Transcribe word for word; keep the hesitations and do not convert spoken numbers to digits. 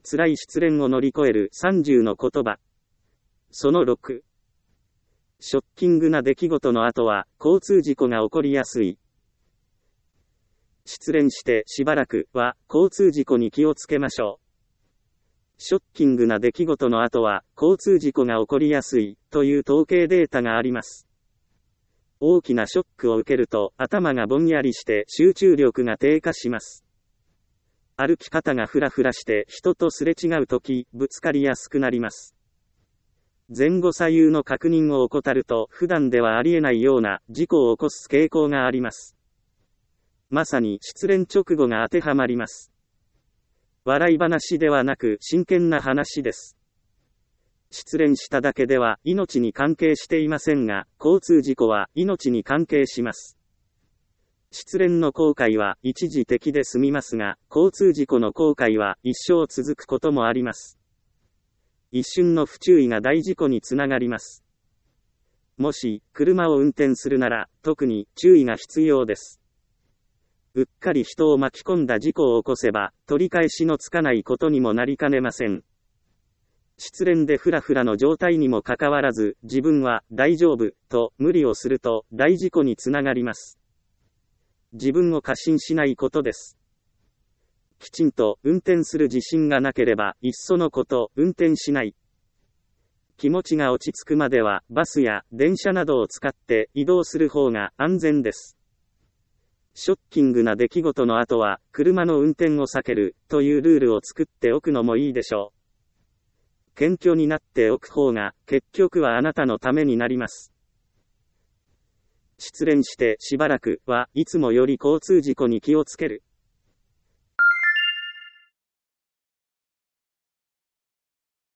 辛い失恋を乗り越えるさんじゅうの言葉。そのろく。ショッキングな出来事の後は、交通事故が起こりやすい。失恋してしばらくは、交通事故に気をつけましょう。ショッキングな出来事の後は、交通事故が起こりやすい、という統計データがあります。大きなショックを受けると、頭がぼんやりして集中力が低下します。歩き方がフラフラして人とすれ違うとき、ぶつかりやすくなります。前後左右の確認を怠ると、普段ではありえないような事故を起こす傾向があります。まさに失恋直後が当てはまります。笑い話ではなく真剣な話です。失恋しただけでは命に関係していませんが、交通事故は命に関係します。失恋の後悔は一時的で済みますが、交通事故の後悔は一生続くこともあります。一瞬の不注意が大事故につながります。もし、車を運転するなら、特に注意が必要です。うっかり人を巻き込んだ事故を起こせば、取り返しのつかないことにもなりかねません。失恋でフラフラの状態にもかかわらず、自分は大丈夫と無理をすると大事故につながります。自分を過信しないことです。きちんと運転する自信がなければ、いっそのこと運転しない。気持ちが落ち着くまではバスや電車などを使って移動する方が安全です。ショッキングな出来事の後は、車の運転を避けるというルールを作っておくのもいいでしょう。謙虚になっておく方が、結局はあなたのためになります。失恋してしばらくはいつもより交通事故に気をつける。